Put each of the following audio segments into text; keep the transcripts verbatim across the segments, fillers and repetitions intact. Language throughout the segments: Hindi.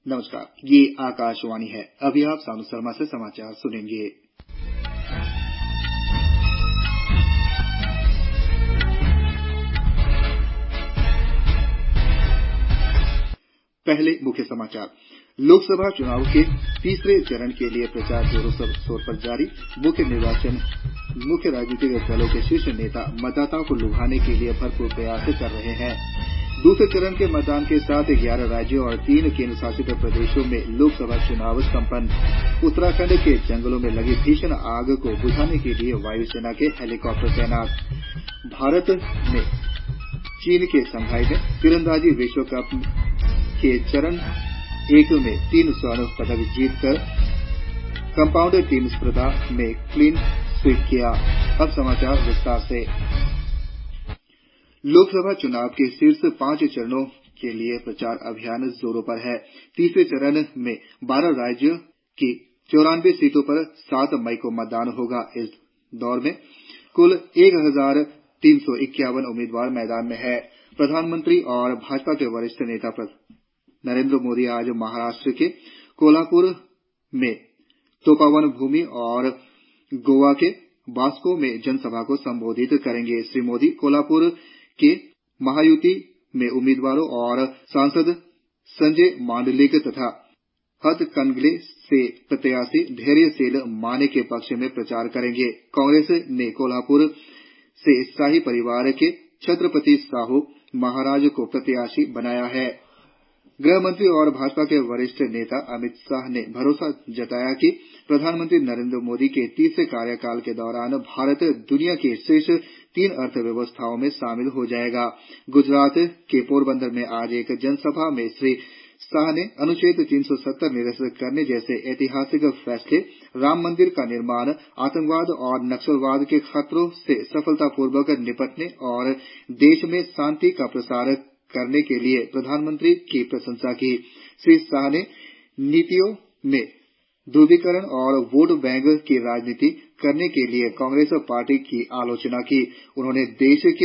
नमस्कार, ये आकाशवाणी है। अभी आप सानू शर्मा से समाचार सुनेंगे। पहले मुख्य समाचार। लोकसभा चुनाव के तीसरे चरण के लिए प्रचार जोरों शोर पर जारी। मुख्य निर्वाचन मुख्य राजनीतिक दलों के शीर्ष नेता मतदाताओं को लुभाने के लिए भरपूर प्रयास कर रहे हैं। दूसरे चरण के मतदान के साथ ग्यारह राज्यों और तीन केंद्र शासित प्रदेशों में लोकसभा चुनाव संपन्न। उत्तराखंड के जंगलों में लगी भीषण आग को बुझाने के लिए वायुसेना के हेलीकॉप्टर तैनात। भारत ने चीन के शंघाई में तीरंदाजी विश्व कप के चरण एक में तीन स्वर्ण पदक जीतकर कंपाउंड टीम स्पर्धा में क्लीन स्वीप किया। अब समाचार विस्तार से। लोकसभा चुनाव के शीर्ष पांच चरणों के लिए प्रचार अभियान जोरों पर है। तीसरे चरण में बारह राज्यों की चौरानवे सीटों पर सात मई को मतदान होगा। इस दौर में कुल एक हजार तीन सौ इक्यावन उम्मीदवार मैदान में हैं। प्रधानमंत्री और भाजपा के वरिष्ठ नेता नरेंद्र मोदी आज महाराष्ट्र के कोल्हापुर में तपोवन भूमि और गोवा के वास्को में जनसभा को संबोधित करेंगे। श्री मोदी कोल्हापुर के महायुति में उम्मीदवारों और सांसद संजय मांडलिक तथा हथकरघले से प्रत्याशी धैर्य सेन माने के पक्ष में प्रचार करेंगे। कांग्रेस ने कोल्हापुर से शाही परिवार के छत्रपति साहू महाराज को प्रत्याशी बनाया है। गृहमंत्री और भाजपा के वरिष्ठ नेता अमित शाह ने भरोसा जताया कि प्रधानमंत्री नरेंद्र मोदी के तीसरे कार्यकाल के दौरान भारत दुनिया की शीर्ष तीन अर्थव्यवस्थाओं में शामिल हो जाएगा। गुजरात के पोरबंदर में आज एक जनसभा में श्री शाह ने अनुच्छेद तीन सौ सत्तर निरस्त करने जैसे ऐतिहासिक फैसले, राम मंदिर का निर्माण, आतंकवाद और नक्सलवाद के खतरों से सफलतापूर्वक निपटने और देश में शांति का प्रसार करने के लिए प्रधानमंत्री की प्रशंसा की। श्री शाह ने नीतियों में ध्रुवीकरण और वोट बैंक की राजनीति करने के लिए कांग्रेस पार्टी की आलोचना की। उन्होंने देश के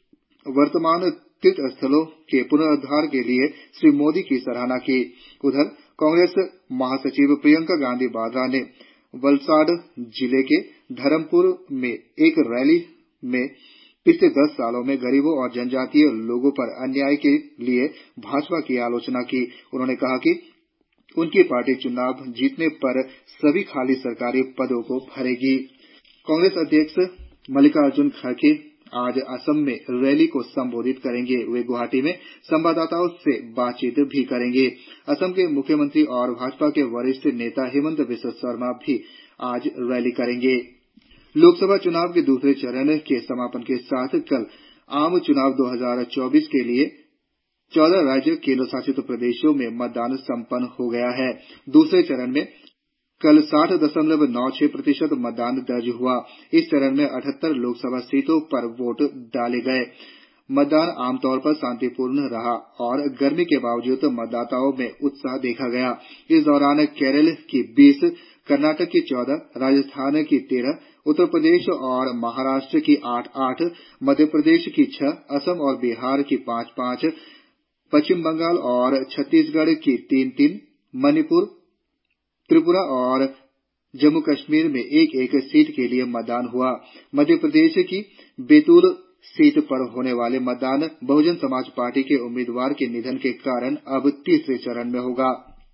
वर्तमान तीर्थ स्थलों के पुनरुद्धार के लिए श्री मोदी की सराहना की। उधर कांग्रेस महासचिव प्रियंका गांधी वाड्रा ने वलसाड जिले के धरमपुर में एक रैली में पिछले दस सालों में गरीबों और जनजातीय लोगों पर अन्याय के लिए भाजपा की आलोचना की। उन्होंने कहा कि उनकी पार्टी चुनाव जीतने पर सभी खाली सरकारी पदों को भरेगी। कांग्रेस अध्यक्ष मल्लिकार्जुन खड़गे आज असम में रैली को संबोधित करेंगे। वे गुवाहाटी में संवाददाताओं से बातचीत भी करेंगे। असम के मुख्यमंत्री और भाजपा के वरिष्ठ नेता हिमंता बिस्वा शर्मा भी आज रैली करेंगे। लोकसभा चुनाव के दूसरे चरण के समापन के साथ कल आम चुनाव दो हजार चौबीस के लिए चौदह राज्य केंद्र शासित प्रदेशों में मतदान संपन्न हो गया है। दूसरे चरण में कल साठ दशमलव नौ छह प्रतिशत मतदान दर्ज हुआ। इस चरण में अठहत्तर लोकसभा सीटों पर वोट डाले गए। मतदान आमतौर पर शांतिपूर्ण रहा और गर्मी के बावजूद मतदाताओं में उत्साह देखा गया। इस दौरान केरल की बीस, कर्नाटक की चौदह, राजस्थान की तेरह, उत्तर प्रदेश और महाराष्ट्र की आठ आठ, मध्य प्रदेश की छह, असम और बिहार की पांच पांच, पश्चिम बंगाल और छत्तीसगढ़ की तीन तीन, मणिपुर, त्रिपुरा और जम्मू कश्मीर में एक एक सीट के लिए मतदान हुआ। मध्य प्रदेश की बैतूल सीट पर होने वाले मतदान बहुजन समाज पार्टी के उम्मीदवार के निधन के कारण अब तीसरे चरण में होगा।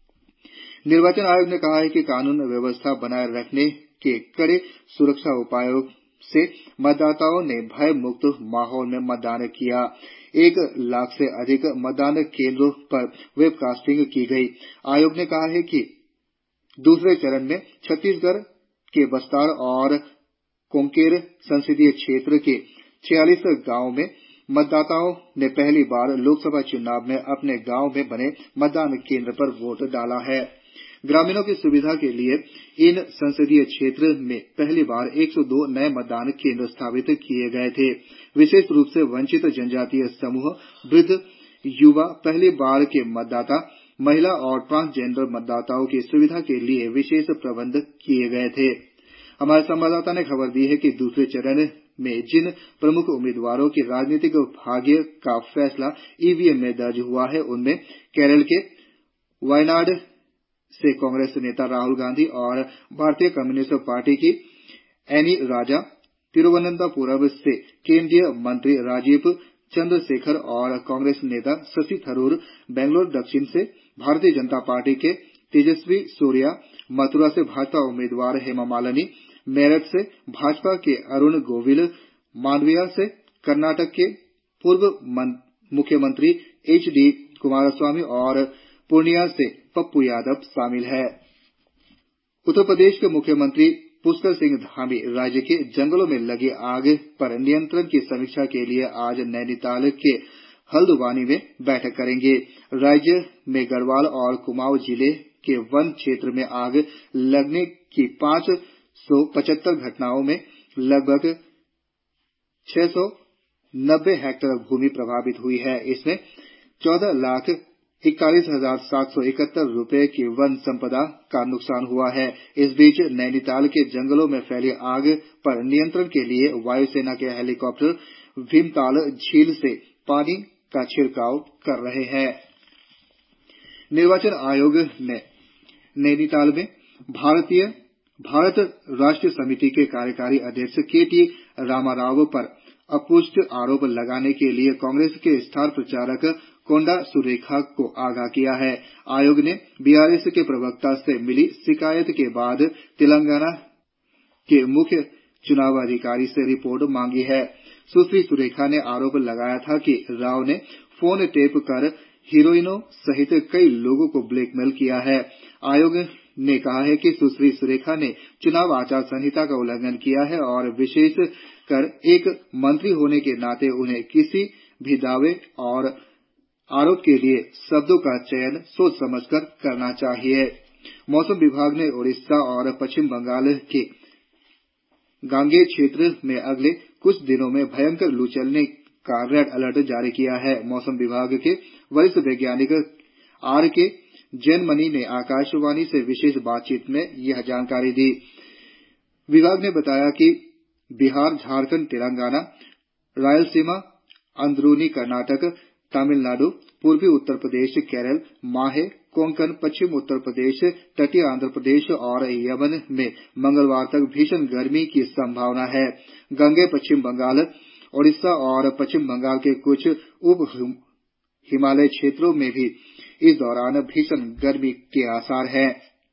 निर्वाचन आयोग ने कहा है कि कानून व्यवस्था बनाए रखने के कड़े सुरक्षा उपायों से मतदाताओं ने भय मुक्त माहौल में मतदान किया। एक लाख से अधिक मतदान केंद्रों पर वेबकास्टिंग की गई। आयोग ने कहा है कि दूसरे चरण में छत्तीसगढ़ के बस्तर और कांकेर संसदीय क्षेत्र के छियालीस गांवों में मतदाताओं ने पहली बार लोकसभा चुनाव में अपने गांव में बने मतदान केंद्र पर वोट डाला है। ग्रामीणों की सुविधा के लिए इन संसदीय क्षेत्र में पहली बार एक सौ दो नए मतदान केंद्र स्थापित किए गए थे। विशेष रूप से वंचित जनजातीय समूह, वृद्ध, युवा, पहली बार के मतदाता, महिला और ट्रांसजेंडर मतदाताओं की सुविधा के लिए विशेष प्रबंध किए गए थे। हमारे संवाददाता ने खबर दी है कि दूसरे चरण में जिन प्रमुख उम्मीदवारों के राजनीतिक भाग्य का फैसला ईवीएम में दर्ज हुआ है, उनमें केरल के वायनाड से कांग्रेस नेता राहुल गांधी और भारतीय कम्युनिस्ट पार्टी की एनी राजा, तिरुवनंतपुरम से केंद्रीय मंत्री राजीव चंद्रशेखर और कांग्रेस नेता शशि थरूर, बेंगलुरु दक्षिण से भारतीय जनता पार्टी के तेजस्वी सूर्या, मथुरा से भाजपा उम्मीदवार हेमा मालिनी, मेरठ से भाजपा के अरुण गोविल, मांडविया से कर्नाटक के पूर्व मुख्यमंत्री एच डी कुमारस्वामी और पूर्णिया से पप्पू यादव शामिल हैं। उत्तर प्रदेश के मुख्यमंत्री पुष्कर सिंह धामी राज्य के जंगलों में लगी आग पर नियंत्रण की समीक्षा के लिए आज नैनीताल के हल्द्वानी में बैठक करेंगे। राज्य में गढ़वाल और कुमाऊं जिले के वन क्षेत्र में आग लगने की पांच सौ पचहत्तर घटनाओं में लगभग छह सौ नब्बे हेक्टेयर भूमि प्रभावित हुई है। इसमें चौदह लाख इकतालीस हजार सात सौ इकहत्तर रुपये की वन संपदा का नुकसान हुआ है। इस बीच नैनीताल के जंगलों में फैली आग पर नियंत्रण के लिए वायुसेना के हेलीकॉप्टर भीमताल झील से पानी का छिड़काव कर रहे हैं। निर्वाचन आयोग ने नैनीताल में भारतीय भारत राष्ट्र समिति के कार्यकारी अध्यक्ष के टी रामाराव पर अपुष्ट आरोप लगाने के लिए कांग्रेस के स्टार प्रचारक कोंडा सुरेखा को आगाह किया है। आयोग ने बीआरएस के प्रवक्ता से मिली शिकायत के बाद तेलंगाना के मुख्य चुनाव अधिकारी से रिपोर्ट मांगी है। सुश्री सुरेखा ने आरोप लगाया था कि राव ने फोन टेप कर हीरोइनों सहित कई लोगों को ब्लैकमेल किया है। आयोग ने कहा है कि सुश्री सुरेखा ने चुनाव आचार संहिता का उल्लंघन किया है और विशेष कर एक मंत्री होने के नाते उन्हें किसी भी दावे और आरोप के लिए शब्दों का चयन सोच समझकर करना चाहिए। मौसम विभाग ने ओडिशा और पश्चिम बंगाल के गांगेय क्षेत्र में अगले कुछ दिनों में भयंकर लू चलने का रेड अलर्ट जारी किया है। मौसम विभाग के वरिष्ठ वैज्ञानिक आर के जैनमनी ने आकाशवाणी से विशेष बातचीत में यह जानकारी दी। विभाग ने बताया कि बिहार, झारखंड, तेलंगाना, रायलसीमा, अंदरूनी कर्नाटक, तमिलनाडु, पूर्वी उत्तर प्रदेश, केरल, माहे, कोंकण, पश्चिम उत्तर प्रदेश, तटीय आंध्र प्रदेश और यमन में मंगलवार तक भीषण गर्मी की संभावना है। गंगे पश्चिम बंगाल, ओडिशा और पश्चिम बंगाल के कुछ उप हिमालय क्षेत्रों में भी इस दौरान भीषण गर्मी के आसार हैं।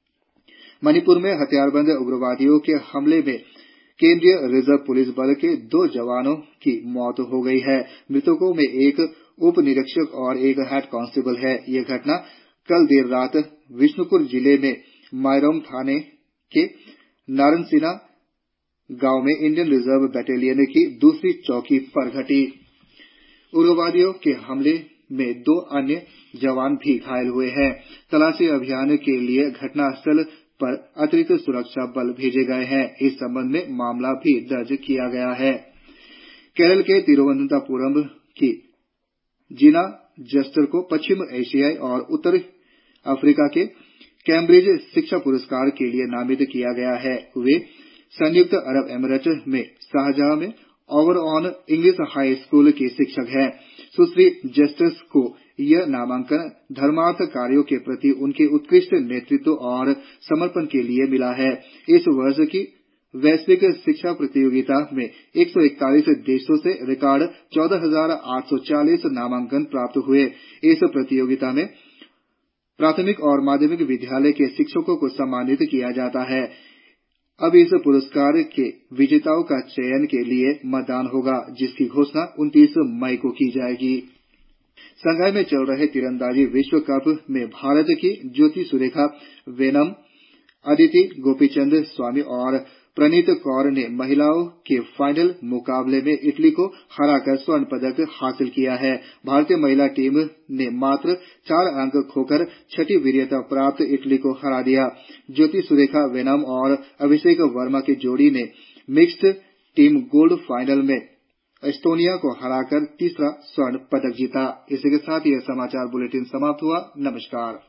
मणिपुर में हथियारबंद उग्रवादियों के हमले में केंद्रीय रिजर्व पुलिस बल के दो जवानों की मौत हो गई है। मृतकों में एक उप निरीक्षक और एक हेड कांस्टेबल है। यह घटना कल देर रात विष्णुपुर जिले में माइरोंग थाने के नारनसीना गांव में इंडियन रिजर्व बटालियन की दूसरी चौकी पर घटी। उग्रवादियों के हमले में दो अन्य जवान भी घायल हुए हैं। तलाशी अभियान के लिए घटनास्थल पर अतिरिक्त सुरक्षा बल भेजे गए हैं। इस संबंध में मामला भी दर्ज किया गया है। केरल के तिरुवनंतपुरम की जीना जस्टर को पश्चिम एशियाई और उत्तर अफ्रीका के कैम्ब्रिज शिक्षा पुरस्कार के लिए नामित किया गया है। वे संयुक्त अरब अमीरात में शारजाह में our own English high school की शिक्षक हैं। सुश्री जस्टिस को यह नामांकन धर्मार्थ कार्यों के प्रति उनके उत्कृष्ट नेतृत्व और समर्पण के लिए मिला है। इस वर्ष की वैश्विक शिक्षा प्रतियोगिता में एक सौ इकतालीस देशों से रिकॉर्ड चौदह हजार आठ सौ चालीस नामांकन प्राप्त हुए। इस प्रतियोगिता में प्राथमिक और माध्यमिक विद्यालय के शिक्षकों को सम्मानित किया जाता है। अब इस पुरस्कार के विजेताओं का चयन के लिए मतदान होगा, जिसकी घोषणा उनतीस मई को की जाएगी। शंघाई में चल रहे तीरंदाजी विश्व कप में भारत की ज्योति सुरेखा वेनम, अदिति गोपीचंद स्वामी और प्रणीत कौर ने महिलाओं के फाइनल मुकाबले में इटली को हराकर स्वर्ण पदक हासिल किया है। भारतीय महिला टीम ने मात्र चार अंक खोकर छठी वरीयता प्राप्त इटली को हरा दिया। ज्योति सुरेखा वेनम और अभिषेक वर्मा की जोड़ी ने मिक्स्ड टीम गोल्ड फाइनल में एस्टोनिया को हराकर तीसरा स्वर्ण पदक जीता। इसी के साथ यह समाचार बुलेटिन समाप्त हुआ। नमस्कार।